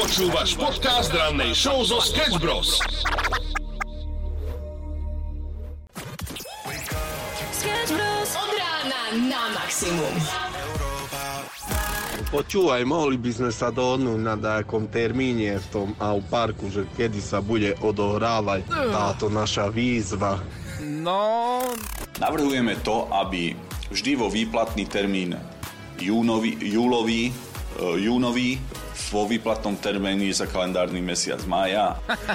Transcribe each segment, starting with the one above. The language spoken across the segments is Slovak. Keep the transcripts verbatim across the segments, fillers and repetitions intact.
Počúvaš podcast rannej show zo Sketch Bros. Sketch Bros. Od rána na maximum. Počúvaj, mohli by sme sa dohodnúť na nejakom termíne v tom au parku, že kedy sa bude odohrávať táto naša výzva. No... Navrhujeme to, aby vždy vo výplatný termín júnový, júlový, uh, júnový vo výplatnom termíne za kalendárny mesiac mája.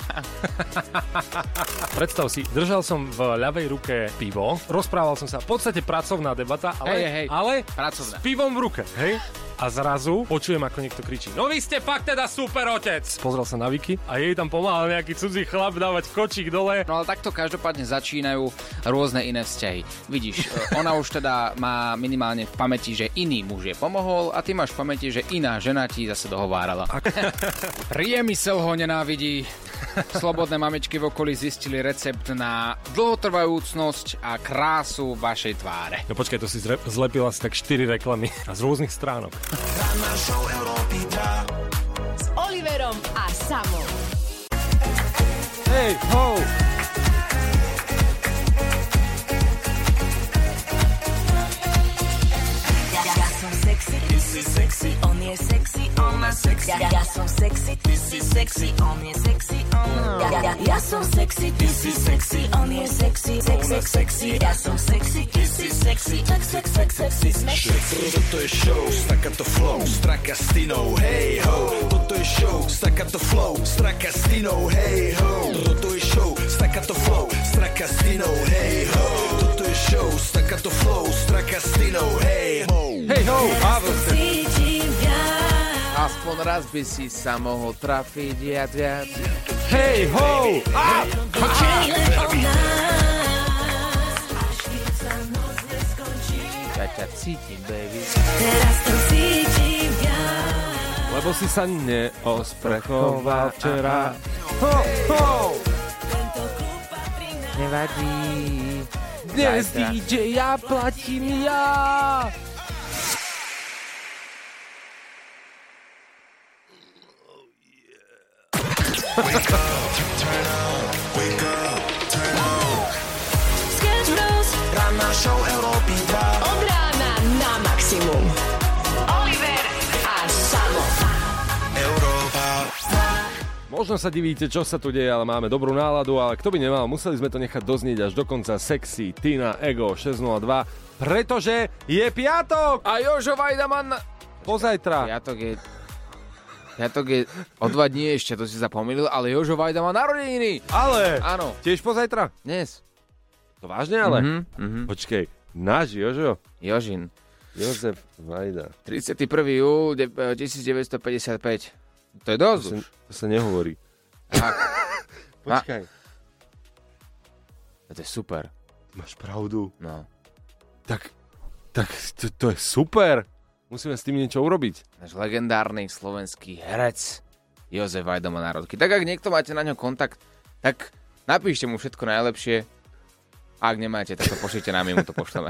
Predstav si, držal som v ľavej ruke pivo, rozprával som sa, v podstate pracovná debata, ale, hej, hej, ale pracovná. S pivom v ruke, hej? A zrazu počujem, ako niekto kričí: no vy ste fakt teda super otec! Pozrel sa na Viki a jej tam pomáhal nejaký cudzí chlap dávať kočík dole. No ale takto každopádne začínajú rôzne iné vzťahy. Vidíš, ona už teda má minimálne v pamäti, že iný muž jej pomohol a ty máš v pamäti, že iná žena ti zase dohovárala. Priemysel ho nenávidí. Slobodné mamičky v okolí zistili recept na dlhotrvajúcnosť a krásu vašej tváre. No počkaj, to si zre- zlepila si tak štyri reklamy a z rôznych stránok. Ranná show Európy dva s Oliverom a Samom. Hej, ho! Ja som sexy, ty si sexy, on je sexy, ona sexy. Ja, ja som sexy, ty si sexy, on je sexy, ona. Ja, ja, ja som sexy, ty si sexy, on je sexy, sexy, sexy. Ja som sexy, ty si sexy, sex, sex, sex, sexy, sexy. Toto je show s takáto flow, s Trakastinou, hej ho. Toto je show s takáto flow, s Trakastinou, hej ho. Toto je show s takáto flow, s Trakastinou, hej ho. Toto je show s takáto flow, s Trakastinou, hej ho. Hej ho, Pavel. Aspoň raz by si sa mohol trafiť viac, viac. Hej ho! A! Ja ťa cítim, baby. Teraz to cítim viac. Lebo si sa neosprechoval včera. Ho, ho! Nevadí. Dnes Zajtra. dý džej ja platím ja! Sketch Bros. Ranná show Európy dva. Od rána na maximum. Oliver a Samo. Európa. Možno sa divíte, čo sa tu deje, ale máme dobrú náladu, ale kto by nemal, museli sme to nechať doznieť až do konca. Sexy Tina Ego šesť nula dva, pretože je piatok! A Jožo Vajdaman... Pozajtra. Piatok je... Piatok je o dva dní ešte, to si zapomínil, ale Jožo Vajda má narodeniny. Ale! Áno. Tiež pozajtra? Dnes. To vážne ale? Mhm, mhm. Počkej, náš Jožo? Jožin. Jozef Vajda. tridsiateho prvého júla devätnásťstopäťdesiatpäť. To je dosť To sa, už. to sa nehovorí. Tak. Počkaj. To je super. Máš pravdu. No. Tak, tak to, to je super. Musíme s tým niečo urobiť. Náš legendárny slovenský herec Jozef Vajda má narodky. Tak ak niekto máte na ňo kontakt, tak napíšte mu všetko najlepšie. A ak nemáte, tak to pošlite nám, my mu to pošleme.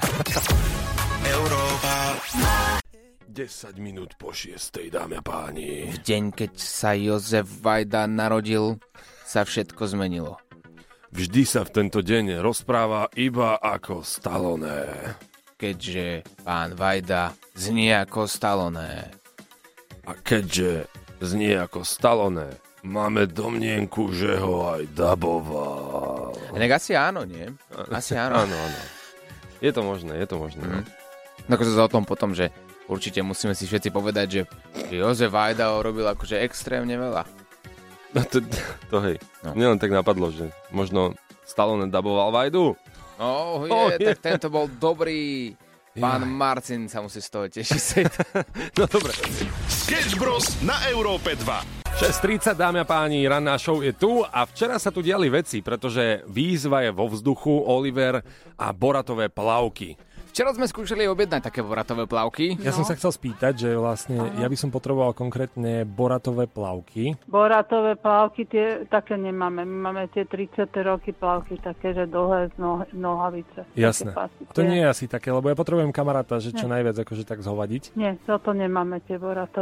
desať minút po šiestej, dámy a páni. V deň, keď sa Jozef Vajda narodil, sa všetko zmenilo. Vždy sa v tento deň rozpráva iba ako Stallone. Keďže pán Vajda znie ako Stallone. A keďže znie ako Stallone, máme domnienku, že ho aj daboval. Inak asi áno, nie? Asi áno. Áno, áno. Je to možné, je to možné. Mm. No akože za o tom potom, že určite musíme si všetci povedať, že Jozef Vajda robil akože extrémne veľa. No to, to hej, No. mne len tak napadlo, že možno Stallone daboval Vajdu. Oh, je, Oh, oh, je. tak tento bol dobrý. Pán Marcin sa musí z toho tešiť. No dobre. Sketch Bros na Európe dva. šesť tridsať, dámy a páni, ranná show je tu a včera sa tu diali veci, pretože výzva je vo vzduchu, Oliver a boratové plavky. Včera sme skúšali objednať také boratové plavky. Ja som sa chcel spýtať, že vlastne ja by som potreboval konkrétne boratové plavky. Boratové plavky, tie také nemáme. My máme tie tridsiate roky plavky, také, že dlhé z noh- nohavice. Jasné. Také pasy, To tie- nie je asi také, lebo ja potrebujem kamaráta, že čo najviac akože tak zhovadiť. Nie, toto nemáme, tie boratové.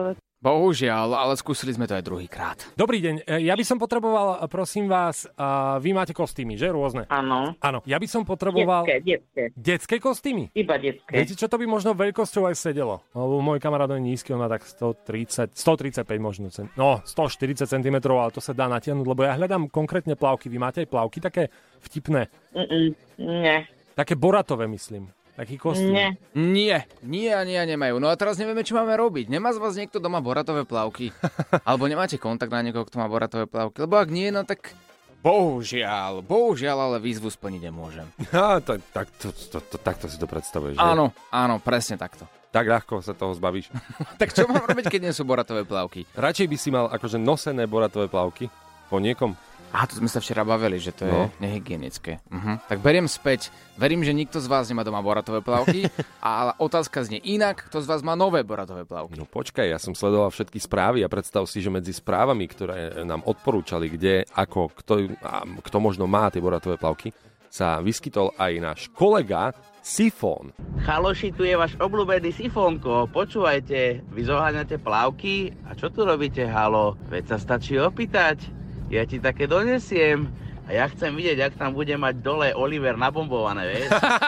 Bohužiaľ, ale skúsili sme to aj druhýkrát. Dobrý deň, ja by som potreboval, prosím vás, uh, vy máte kostýmy, že? Rôzne. Áno. Áno, ja by som potreboval... Detské, detské. Detské kostýmy? Iba detské. Viete, čo to by možno veľkosťou aj sedelo? Lebo môj kamarát je nízky, on má tak sto tridsať, sto tridsaťpäť možno, no sto štyridsať centimetrov, ale to sa dá natiahnuť, lebo ja hľadám konkrétne plavky. Vy máte aj plavky také vtipné? Mm-mm, nie. Také boratové, myslím. Taký kostým. Nie. Nie, nie a nie a nemajú. No a teraz nevieme, čo máme robiť. Nemá z vás niekto doma boratové plavky? Alebo nemáte kontakt na niekoho, kto má boratové plavky? Lebo ak nie, no tak bohužiaľ, bohužiaľ, ale výzvu splniť nemôžem. Ja, tak, tak, to, to, to, takto si to predstavuješ, že? Áno, áno, presne takto. Tak ľahko sa toho zbavíš. Tak čo mám robiť, keď nie sú boratové plavky? Radšej by si mal akože nosené boratové plavky po niekom. Á, to sme sa včera bavili, že to je No. nehygienické. Uh-huh. Tak beriem späť. Verím, že nikto z vás nemá doma boratové plavky, ale otázka znie inak, kto z vás má nové boratové plavky. No počkaj, ja som sledoval všetky správy a predstav si, že medzi správami, ktoré nám odporúčali, kde, ako, kto, a kto možno má tie boratové plavky, sa vyskytol aj náš kolega Sifón. Chaloši, tu je váš obľúbený Sifónko. Počúvajte, vy zoháňate plavky? A čo tu robíte, halo? Veď sa stačí opýtať. Ja ti také donesiem. A ja chcem vidieť, ak tam bude mať dole Oliver nabombované, vieš?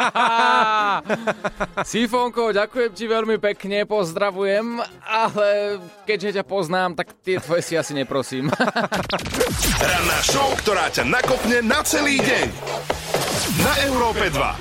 Sifónko, ďakujem ti veľmi pekne, pozdravujem, ale keďže ťa poznám, tak tie tvoje si asi neprosím. Ranná show, ktorá ťa nakopne na celý deň. Na Európe dva.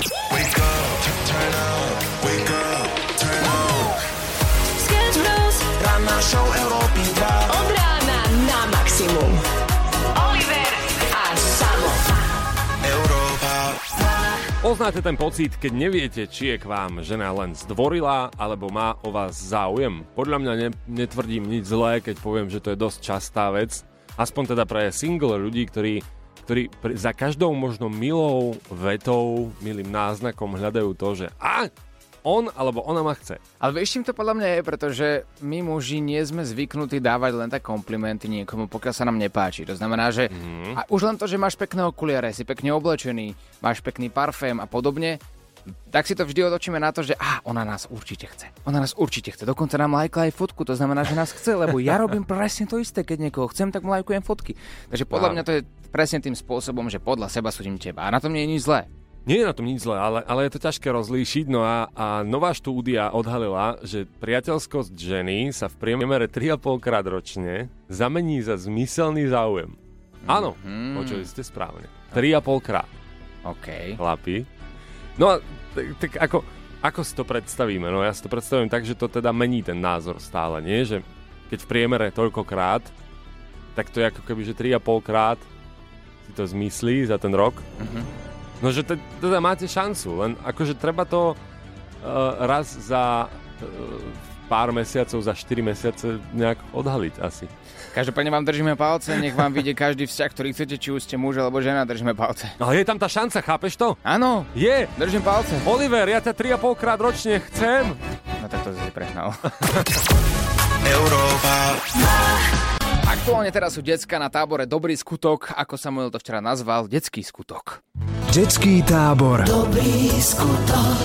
Ranná show Európy dva. Od rána na maximum. Oliver a Samo. Európa. Poznáte ten pocit, keď neviete, či je k vám žena len zdvorilá, alebo má o vás záujem? Podľa mňa ne, netvrdím nič zlé, keď poviem, že to je dosť častá vec. Aspoň teda pre single ľudí, ktorí, ktorí za každou možno milou vetou, milým náznakom hľadajú to, že a on alebo ona ma chce. Ale vieš, čím to podľa mňa je, pretože my muži nie sme zvyknutí dávať len tak komplimenty niekomu, pokiaľ sa nám nepáči. To znamená, že mm. a už len to, že máš pekné okuliare, si pekne oblečený, máš pekný parfém a podobne, tak si to vždy otočíme na to, že á, ona nás určite chce. Ona nás určite chce. Dokonca nám lajkla aj fotku, to znamená, že nás chce, lebo ja robím presne to isté, keď niekoho chcem, tak mu lajkujem fotky. Takže podľa mňa to je presne tým spôsobom, že podľa seba súdim teba. A na tom nie je nič zlé. Nie je na tom nič zlé, ale, ale je to ťažké rozlíšiť. No a, a nová štúdia odhalila, že priateľskosť ženy sa v priemere tri a pol krát ročne zamení za zmyselný záujem. Áno, mm-hmm. Počuli ste správne. tri a pol krát. OK. Chlapi. No a tak, tak ako, ako si to predstavíme? No ja si to predstavím tak, že to teda mení ten názor stále, nie? Že keď v priemere toľkokrát, tak to je ako keby, že tri a pol krát si to zmyslí za ten rok. Mm-hmm. No, že teda máte šancu, len akože treba to uh, raz za uh, pár mesiacov, za štyri mesiace nejak odhaliť asi. Každopádne vám držíme palce, nech vám vyjde každý vzťah, ktorý chcete, či už ste muž alebo žena, držíme palce. Ale je tam tá šanca, chápeš to? Áno, je. Držím palce. Oliver, ja ťa tri a pol krát ročne chcem. No tak to si prehnal. Európa. Aktuálne teraz sú decka na tábore Dobrý skutok, ako Samuel to včera nazval, detský skutok. Detský tábor. Dobrý skutok.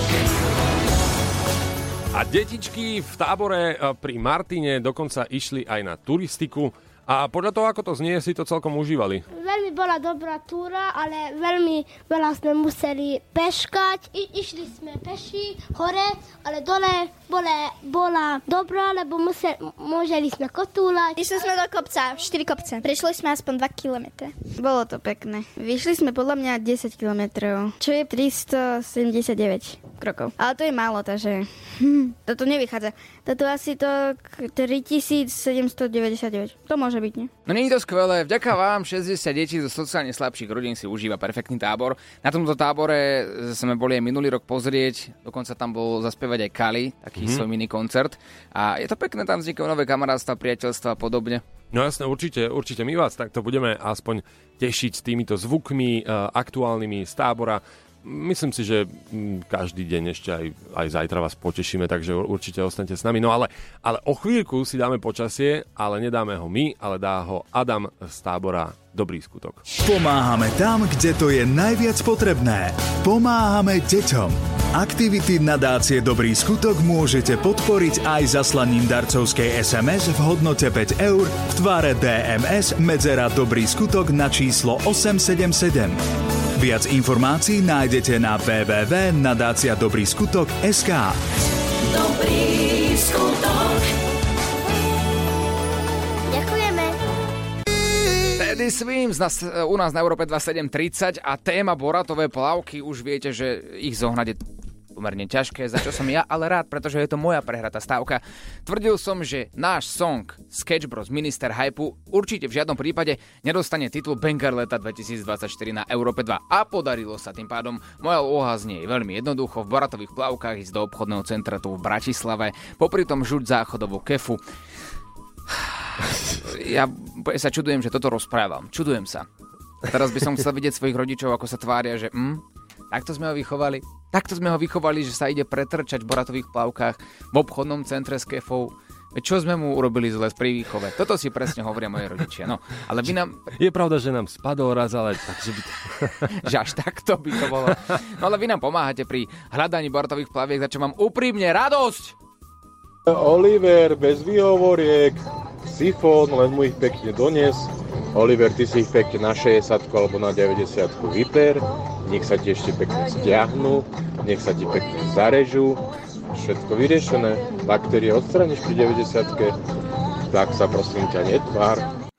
A detičky v tábore pri Martine dokonca išli aj na turistiku a podľa toho, ako to znie, si to celkom užívali. Veľmi bola dobrá túra, ale veľmi veľa sme museli peškať. I, išli sme peši hore, ale dole bola, bola dobrá, lebo museli, môželi sme kotúľať. Išli sme do kopca, štyri kopce. Prešli sme aspoň dva kilometre. Bolo to pekné. Vyšli sme podľa mňa desať kilometrov, čo je tristosedemdesiatdeväť krokov. Ale to je málo, takže hm, toto nevychádza. Toto asi to tritisícsedemstodeväťdesiatdeväť. To môže byť, nie? No nie je to skvelé. Vďaka vám šesťdesiat detí zo sociálne slabších rodín si užíva perfektný tábor. Na tomto tábore sme boli aj minulý rok pozrieť, dokonca tam bol zaspievať aj Kali, taký mm-hmm. svoj mini koncert. A je to pekné, tam vznikajú nové kamarátstva, priateľstva a podobne. No jasné, určite, určite my vás takto budeme aspoň tešiť s týmito zvukmi e, aktuálnymi z tábora. myslím si, že každý deň ešte aj, aj zajtra vás potešíme, takže určite ostaňte s nami. No ale, ale o chvíľku si dáme počasie, ale nedáme ho my, ale dá ho Adam z tábora Dobrý skutok. Pomáhame tam, kde to je najviac potrebné. Pomáhame deťom. Aktivity nadácie Dobrý skutok môžete podporiť aj zaslaním darcovskej es em es v hodnote päť eur v tvare dé em es medzera Dobrý skutok na číslo osem sedem sedem. Viac informácií nájdete na w w w bodka nadácia dobrý skutok bodka es ká. Dobrý skutok. Ďakujeme. Teddy Swims nás, u nás na Európe dvadsaťsedem tridsať a téma boratové plavky, už viete, že ich zohnať je pomerne ťažké, za čo som ja ale rád, pretože je to moja prehratá stávka. Tvrdil som, že náš song Sketch Bros Minister Hypu určite v žiadnom prípade nedostane titul Banger leta dvetisícdvadsaťštyri na Európe dva. A podarilo sa, tým pádom moja úloha znie veľmi jednoducho, v boratových plavkách ísť do obchodného centra tu v Bratislave, popri tom žuť záchodovú kefu. Ja sa čudujem, že toto rozprávam. Čudujem sa. A teraz by som chcel vidieť svojich rodičov, ako sa tvária, že hm, takto sme ho vychovali. Takto sme ho vychovali, že sa ide pretrčať v boratových plavkách v obchodnom centre s kefou. Čo sme mu urobili zle pri výchove? Toto si presne hovoria moji rodičia. No, ale vy nám... Je pravda, že nám spadol raz, ale takže by to... že až takto by to bolo. No ale vy nám pomáhate pri hľadaní boratových plaviek, za čo mám úprimne radosť. Oliver, bez výhovoriek, sifón, len mu ich pekne donies. Oliver, ty si ich pekne na šesťdesiatku alebo na deväťdesiatku vyper. Nech sa ti ešte pekne stiahnu, nech sa ti pekne zarežú. Všetko vyriešené. Baktérie odstraníš pri deväťdesiatke, tak sa prosím ťa netvár.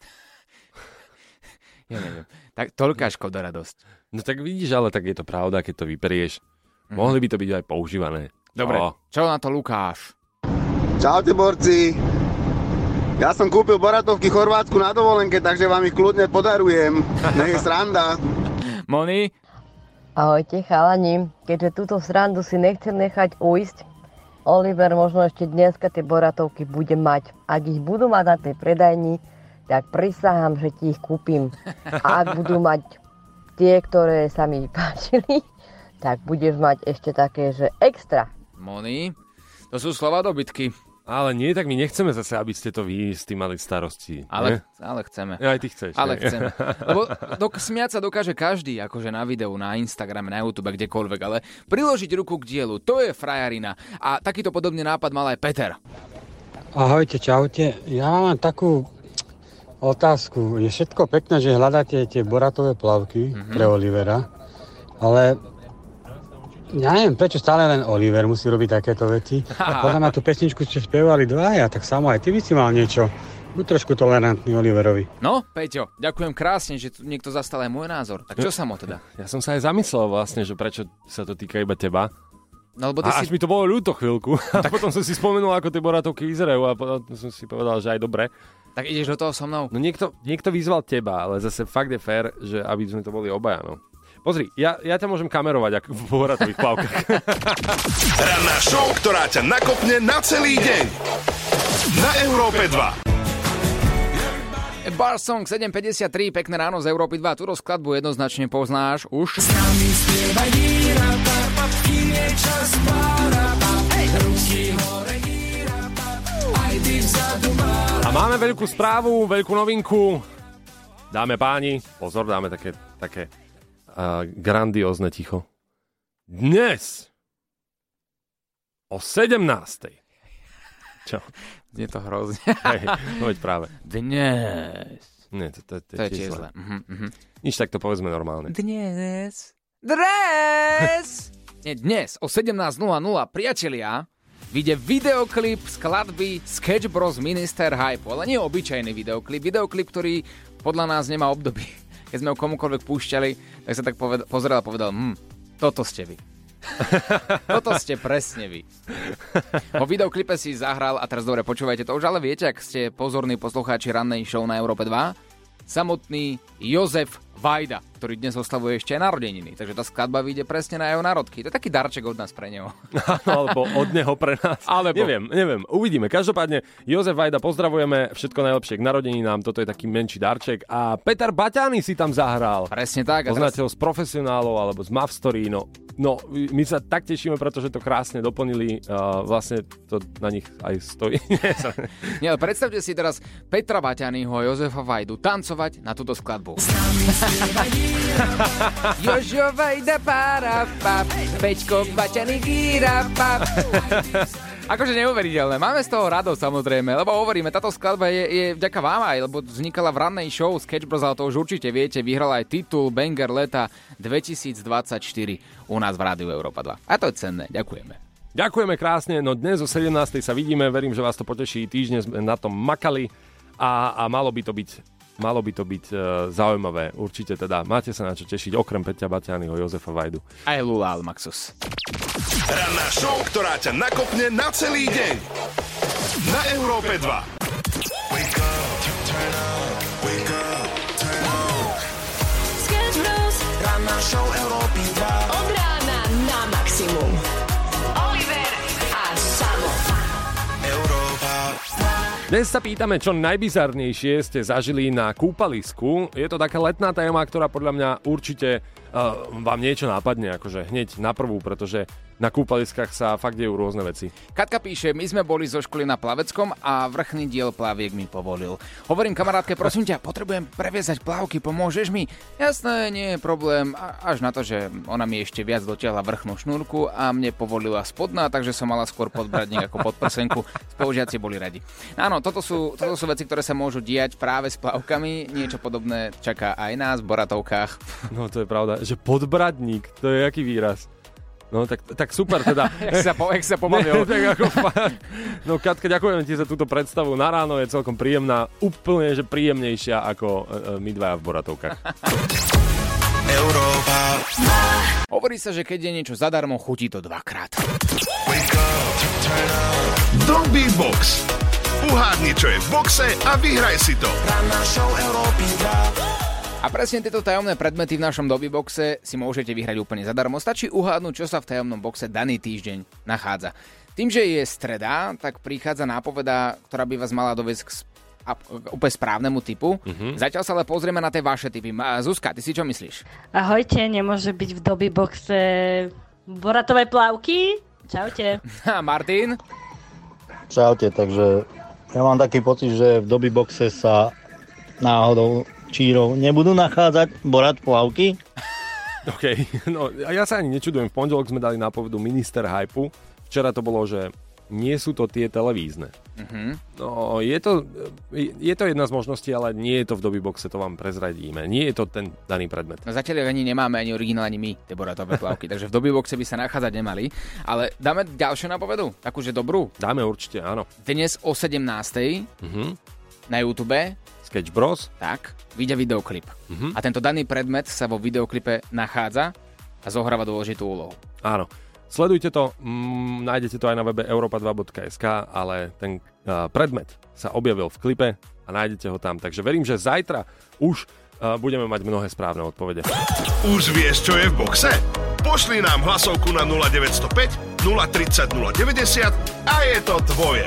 Ja neviem. Tak toľká škoda radosť. No tak vidíš, ale tak je to pravda, keď to vyperieš. Mm-hmm. Mohli by to byť aj používané. Dobre, oh. Čo na to Lukáš? Čaute, borci. Ja som kúpil boratovky v Chorvátsku na dovolenke, takže vám ich kľudne podarujem. Nech je sranda. Moni? Ahojte chalani, keďže túto srandu si nechcem nechať ujsť, Oliver možno ešte dneska tie boratovky bude mať. Ak ich budú mať na tej predajni, tak prisahám, že ti ich kúpim. A ak budú mať tie, ktoré sa mi páčili, tak budeš mať ešte také, že extra. Moni, to sú slova dobytky. Ale nie, tak my nechceme zase, aby ste to vy s tým mali starosti. Ale, ale chceme. Ja, aj ty chceš. Ale ne? chceme. Lebo dok- smiať sa dokáže každý, akože na videu, na Instagrame, na YouTube, kdekoľvek, ale priložiť ruku k dielu, to je frajarina. A takýto podobný nápad mal aj Peter. Ahojte, čaute. Ja mám takú otázku. Je všetko pekné, že hľadáte tie boratové plavky mm-hmm. pre Olivera, ale... Ja neviem, prečo stále len Oliver musí robiť takéto veci. Podľa mňa tú pesničku ste spievali dvaja, tak samo aj ty by si mal niečo. Buď trošku tolerantný Oliverovi. No, Peťo, ďakujem krásne, že tu niekto zastal aj môj názor. Tak čo sa mo teda? Ja som sa aj zamyslel vlastne, že prečo sa to týka iba teba. No, lebo ty a si... až mi to bolo ľúto chvíľku. Tak potom som si spomenul, ako tie boratovky vyzerajú a potom som si povedal, že aj dobre. Tak ideš do toho so mnou? No niekto, niekto vyzval teba, ale zase fakt je fér, že aby sme to boli obaja, no. Pozri, ja, ja ťa môžem kamerovať ako v boratových plavkách. Ranná show, ktorá ťa nakopne na celý deň. Na Európe dva. Bar Song sedem päťdesiattri, pekné ráno z Európy dva. Túto skladbu jednoznačne poznáš už. A máme veľkú správu, veľkú novinku. Dáme páni, pozor, dáme také, také Uh, grandiózne ticho. Dnes o sedemnástej. Čo? Je to hrozne. Hej, no veď práve. Dnes. Nie, to, to, to, to je tiež zle. Uh-huh, uh-huh. Nič, tak to povedzme normálne. Dnes. Dnes. Nie, dnes o sedemnásť nula nula, priatelia, vyjde videoklip skladby Sketch Bros Minister Hype. Ale nie obyčajný videoklip. Videoklip, ktorý podľa nás nemá období. Keď sme ho komukoľvek púšťali, tak sa tak poved- pozrel a povedal, hm, toto ste vy. Toto ste presne vy. Vo videoklipe si zahral, a teraz dobre počúvajte to už, ale viete, ak ste pozorní poslucháči rannej show na Európe dva, samotný Jozef Vajda, ktorý dnes oslavuje ešte aj narodeniny. Takže tá skladba vyjde presne na jeho narodky. To je taký darček od nás pre neho. Alebo od neho pre nás. Alebo. Neviem, neviem. Uvidíme. Každopádne, Jozef Vajda, pozdravujeme. Všetko najlepšie k narodeninám. Toto je taký menší darček. A Peter Baťany si tam zahral. Presne tak. Poznáte ho z Profesionálov alebo z Mav Story. No, no, my sa tak tešíme, pretože to krásne doplnili. Uh, vlastne to na nich aj stojí. Nie, ale predstavte si teraz Petra Baťanyho a Jozefa Vajdu tancovať na túto skladbu. Jožo Vajda para pap, Peťko Baťany gíra pap. Akože neuveriteľné. Máme z toho radosť samozrejme, lebo hovoríme, táto skladba je, je vďaka vám aj, lebo vznikala v rannej show Sketch Bros, ale to už určite viete, vyhrala aj titul Banger leta dvetisícdvadsaťštyri u nás v Rádiu Európa dva. A to je cenné, ďakujeme. Ďakujeme krásne, no dnes o sedemnástej sa vidíme, verím, že vás to poteší, týždne sme na tom makali a, a malo by to byť Malo by to byť uh, zaujímavé, určite teda. Máte sa na čo tešiť, okrem Peťa Baťanyho, Jozefa Vajdu. Aj Lula Almaxus. Ranná show, ktorá ťa nakopne na celý deň. Na Európe dva. Wake up, turn up, wake up, turn up. Sketch Bros. Ranná show Európy dva. Od rána na maximum. Oliver a Samo. Európa. Dnes sa pýtame, čo najbizarnejšie ste zažili na kúpalisku. Je to taká letná téma, ktorá podľa mňa určite uh, vám niečo nápadne, akože hneď na prvú, pretože na kúpaliskách sa fakt dejú rôzne veci. Katka píše, my sme boli zo školy na Plaveckom a vrchný diel plaviek mi povolil. Hovorím kamarátke, prosím ťa, potrebujem previezať plavky, pomôžeš mi? Jasné, nie je problém, až na to, že ona mi ešte viac dotiahla vrchnú šnúrku a mne povolila spodná, takže som mala skôr podbradník ako podprsenku. Spolužiaci boli radi. Áno, toto sú, toto sú veci, ktoré sa môžu diať práve s plavkami. Niečo podobné čaká aj nás v Boratovkách. No to je pravda, že podbradník, to je aký výraz? No tak, tak super teda. Jak sa, po, jak sa pobavil. Tak ako fakt. No Katka, ďakujem ti za túto predstavu. Na ráno je celkom príjemná, úplne že príjemnejšia ako e, my dvaja v Boratovkách. Európa. Hovorí sa, že keď je niečo zadarmo, chutí to dvakrát. Wake up, turn up. Dogby Box. Uhádni, čo je v boxe a vyhraj si to. Ranná show Európy dva. A presne tieto tajomné predmety v našom Doby boxe si môžete vyhrať úplne zadarmo. Stačí uhádnuť, čo sa v tajomnom boxe daný týždeň nachádza. Tým, že je streda, tak prichádza nápoveda, ktorá by vás mala doviesť k sp- k úplne správnemu typu. Mm-hmm. Zatiaľ sa ale pozrieme na tie vaše typy. Zuzka, ty si čo myslíš? Ahojte, nemôže byť v Doby boxe boratové plavky? Čaute. A Martin? Čaute, takže ja mám taký pocit, že v Doby boxe sa náhodou čírov nebudú nachádzať borat plavky? OK, no ja sa ani nečudujem. V pondelok sme dali nápovedu minister hypu. Včera to bolo, že nie sú to tie televízne. Mm-hmm. No, je to, je to jedna z možností, ale nie je to v Doby boxe, to vám prezradíme. Nie je to ten daný predmet. No zatiaľ ani nemáme ani originál, ani my, tie boratové plavky, takže v Doby boxe by sa nachádzať nemali. Ale dáme ďalšiu nápovedu? Takúže dobrú? Dáme určite, áno. Dnes o sedemnástej mm-hmm. na YouTube Sketch Bros. Tak, vyjde videoklip. Mm-hmm. A tento daný predmet sa vo videoklipe nachádza a zohráva dôležitú úlohu. Áno. Sledujte to, mm, nájdete to aj na webe europa dva bodka es ká, ale ten uh, predmet sa objavil v klipe a nájdete ho tam. Takže verím, že zajtra už uh, budeme mať mnohé správne odpovede. Už vieš, čo je v boxe? Pošli nám hlasovku na nula deväť nula päť, nula tri nula, nula deväťdesiat a je to tvoje.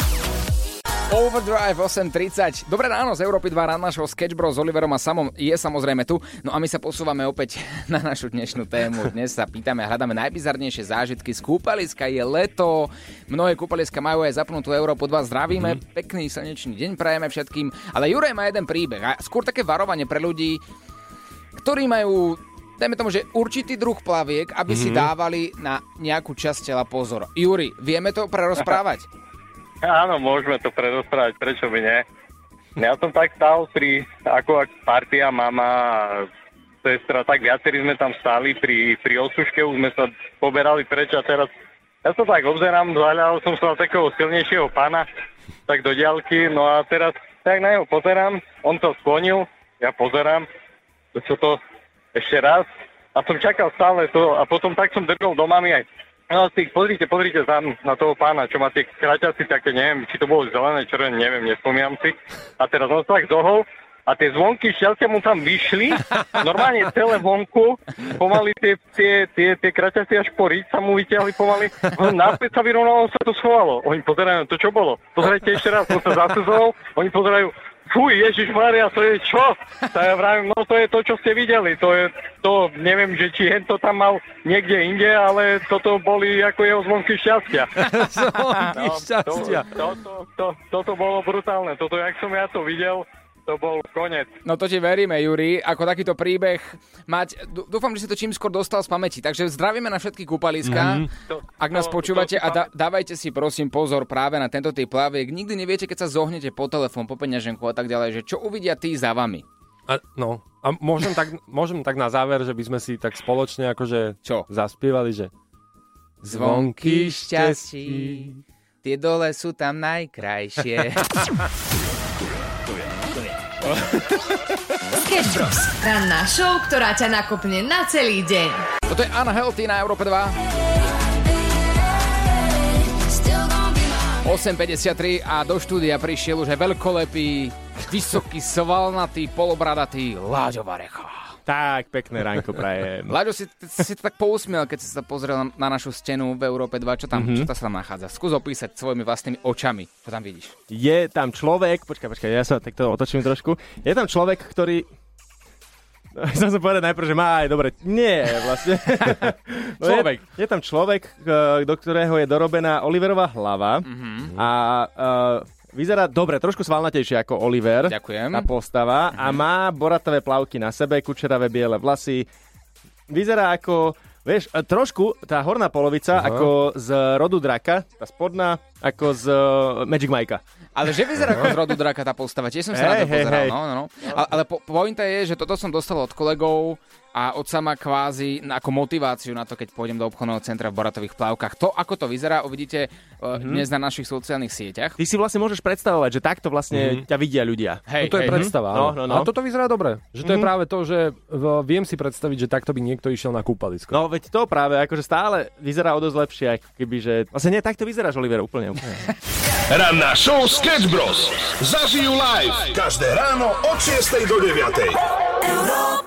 Overdrive osem tridsať. Dobré ráno z Európy dva, rád našho Sketch Bros s Oliverom a Samom je samozrejme tu. No a my sa posúvame opäť na našu dnešnú tému. Dnes sa pýtame a hľadáme najbizarnejšie zážitky z kúpaliska. Je leto, mnohé kúpaliska majú aj zapnutú Európu dva. Zdravíme, mm-hmm. Pekný slnečný deň prajeme všetkým. Ale Juraj má jeden príbeh a skôr také varovanie pre ľudí, ktorí majú, dajme tomu, že určitý druh plaviek, aby mm-hmm. si dávali na nejakú časť tela pozor. Juri, vieme to prerozprávať? Áno, môžeme to prerozprávať, prečo by nie. Ja som tak stál pri, ako ak partia, mama, sestra, tak viacerí sme tam stáli pri, pri osuške, už sme sa poberali preč a teraz ja sa tak obzerám, zahľadal som sa na takého silnejšieho pána, tak do diaľky, no a teraz tak na neho pozerám, on sa sklonil, ja pozerám, čo to ešte raz a som čakal stále to a potom tak som drgol do mami aj. No, si, pozrite, pozrite tam na toho pána, čo má tie kraťasy také, neviem, či to bolo zelené, červené, neviem, nespomínam si. A teraz on sa tak zohol a tie zvonky šťastia mu tam vyšli, normálne celé vonku, pomaly tie, tie, tie, tie kraťastie až po riť sa mu vyťahli pomaly, náspäť sa vyrovnalo, sa to schovalo. Oni pozerajú, to čo bolo? Pozerajte ešte raz, som sa zasúzoval, oni pozerajú, fuj, Ježišmaria, to je čo? Tak ja vravím, no to je to, čo ste videli. To je to, neviem, že či hen to tam mal niekde inde, ale toto boli ako jeho zvonky šťastia. Zvonky no, šťastia. To, to, to, to, toto bolo brutálne. Toto, jak som ja to videl, to bol konec. No to ti veríme, Juri, ako takýto príbeh mať, dúfam, že si to čím skôr dostal z pamäti, takže zdravíme na všetky kúpaliská, mm-hmm. Ak nás počúvate a da, dávajte si prosím pozor práve na tento typ plaviek, nikdy neviete, keď sa zohnete po telefón, po peňaženku a tak ďalej, že čo uvidia tí za vami. A, no, a môžem tak, môžem tak na záver, že by sme si tak spoločne akože čo? Zaspievali, že zvonky šťastí, tie dole sú tam najkrajšie. Sketch Bros. Ranná show, ktorá ťa nakopne na celý deň. Toto je Anna Healthy na Európe dva. osem päťdesiattri a do štúdia prišiel už aj veľkolepý, vysoký, svalnatý, polobradatý Láďo Varecha. Tak, pekné ránko prajem. Láďo, si, si to tak pousmiel, keď si sa pozrel na, na našu stenu v Európe dva. Čo tam, mm-hmm. čo tam sa tam nachádza? Skús opísať svojimi vlastnými očami. Čo tam vidíš? Je tam človek, počkaj, počkaj, ja sa takto otočím trošku. Je tam človek, ktorý... Chcem sa povedať najprv, že má aj dobre. Nie, vlastne. No človek. Je, je tam človek, do ktorého je dorobená Oliverová hlava. Mm-hmm. A... Uh, vyzerá dobre, trošku svalnatejšie ako Oliver. Ďakujem. Tá postava. Mm-hmm. A má boratové plavky na sebe, kučeravé biele vlasy. Vyzerá ako, vieš, trošku tá horná polovica uh-huh. ako z rodu draka, tá spodná ako z Magic Mikea. Ale že vyzerá ako z rodu draka tá postava, tiež som sa hey, na to hey, pozeral. Hey. No, no, no. Ale, ale po, pointa je, že toto som dostal od kolegov a od sama kvázi ako motiváciu na to, keď pôjdem do obchodného centra v boratových plavkách. To, ako to vyzerá, uvidíte uh, mm-hmm. dnes na našich sociálnych sieťach. Ty si vlastne môžeš predstavovať, že takto vlastne mm-hmm. ťa vidia ľudia. Hej, no to je hej, predstava. No, no, no. A toto vyzerá dobre. Že to mm-hmm. je práve to, že viem si predstaviť, že takto by niekto išiel na kúpalisko. No veď to práve, akože stále vyzerá o dosť lepšie, ako keby, že... Vlastne nie, takto vyzeráš, Oliver, úplne. úplne. Ranná show Sketch Bros. Zažijú live každé ráno od šiestej do deviatej.